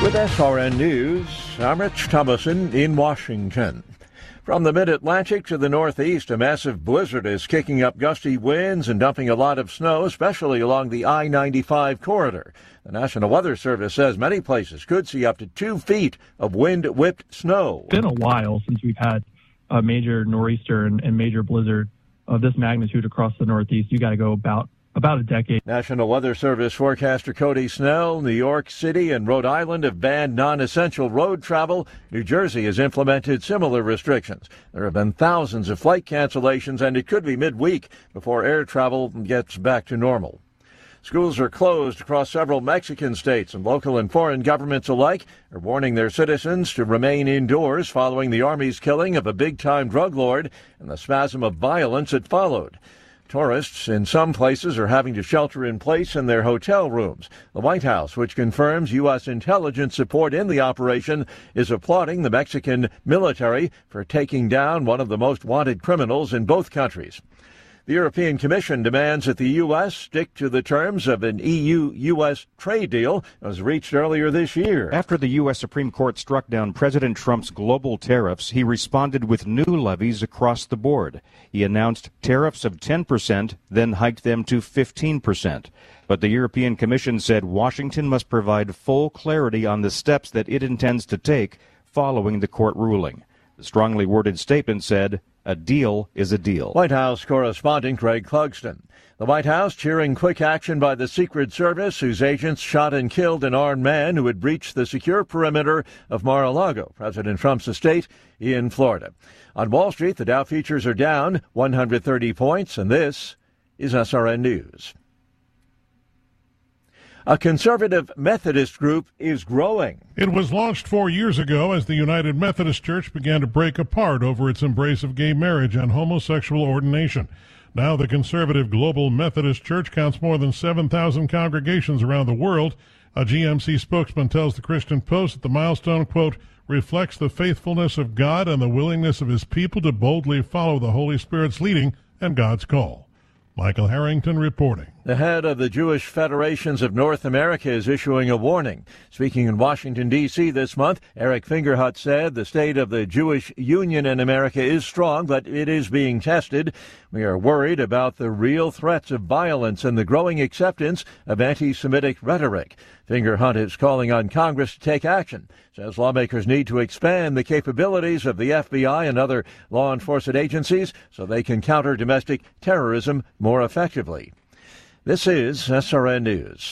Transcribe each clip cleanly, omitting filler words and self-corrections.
With SRN News, I'm Rich Thomason in Washington. From the mid-Atlantic to the northeast, a massive blizzard is kicking up gusty winds and dumping a lot of snow, especially along the I-95 corridor. The National Weather Service says many places could see up to 2 feet of wind-whipped snow. It's been a while since we've had a major nor'easter and major blizzard of this magnitude across the northeast. You got to go about a decade. National Weather Service forecaster Cody Snell, New York City and Rhode Island have banned non-essential road travel. New Jersey has implemented similar restrictions. There have been thousands of flight cancellations, and it could be midweek before air travel gets back to normal. Schools are closed across several Mexican states, and local and foreign governments alike are warning their citizens to remain indoors following the Army's killing of a big-time drug lord and the spasm of violence that followed. Tourists in some places are having to shelter in place in their hotel rooms. The White House, which confirms U.S. intelligence support in the operation, is applauding the Mexican military for taking down one of the most wanted criminals in both countries. The European Commission demands that the U.S. stick to the terms of an EU-U.S. trade deal that was reached earlier this year. After the U.S. Supreme Court struck down President Trump's global tariffs, he responded with new levies across the board. He announced tariffs of 10%, then hiked them to 15%. But the European Commission said Washington must provide full clarity on the steps that it intends to take following the court ruling. The strongly worded statement said, "A deal is a deal." White House correspondent Greg Clugston. The White House cheering quick action by the Secret Service, whose agents shot and killed an armed man who had breached the secure perimeter of Mar-a-Lago, President Trump's estate in Florida. On Wall Street, the Dow futures are down 130 points, and this is SRN News. A conservative Methodist group is growing. It was launched 4 years ago as the United Methodist Church began to break apart over its embrace of gay marriage and homosexual ordination. Now the conservative Global Methodist Church counts more than 7,000 congregations around the world. A GMC spokesman tells the Christian Post that the milestone, quote, reflects the faithfulness of God and the willingness of his people to boldly follow the Holy Spirit's leading and God's call. Michael Harrington reporting. The head of the Jewish Federations of North America is issuing a warning. Speaking in Washington, D.C. this month, Eric Fingerhut said the state of the Jewish Union in America is strong, but it is being tested. We are worried about the real threats of violence and the growing acceptance of anti-Semitic rhetoric. Fingerhut is calling on Congress to take action. Says lawmakers need to expand the capabilities of the FBI and other law enforcement agencies so they can counter domestic terrorism more effectively. This is SRN News.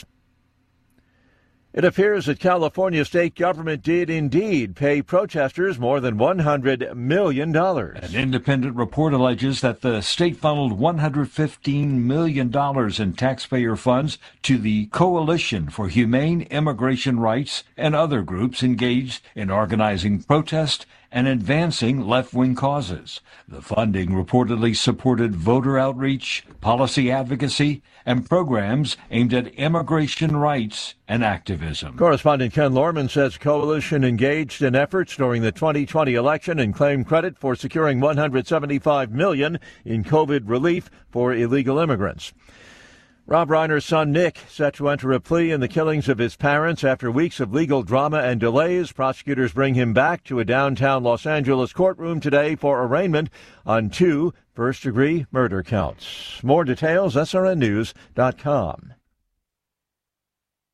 It appears that California state government did indeed pay protesters more than $100 million. An independent report alleges that the state funneled $115 million in taxpayer funds to the Coalition for Humane Immigration Rights and other groups engaged in organizing protest and advancing left-wing causes. The funding reportedly supported voter outreach, policy advocacy, and programs aimed at immigration rights and activism. Correspondent Ken Lorman says Coalition engaged in efforts during the 2020 election and claimed credit for securing $175 million in COVID relief for illegal immigrants. Rob Reiner's son, Nick, set to enter a plea in the killings of his parents after weeks of legal drama and delays. Prosecutors bring him back to a downtown Los Angeles courtroom today for arraignment on 2 first-degree murder counts. More details, srnnews.com.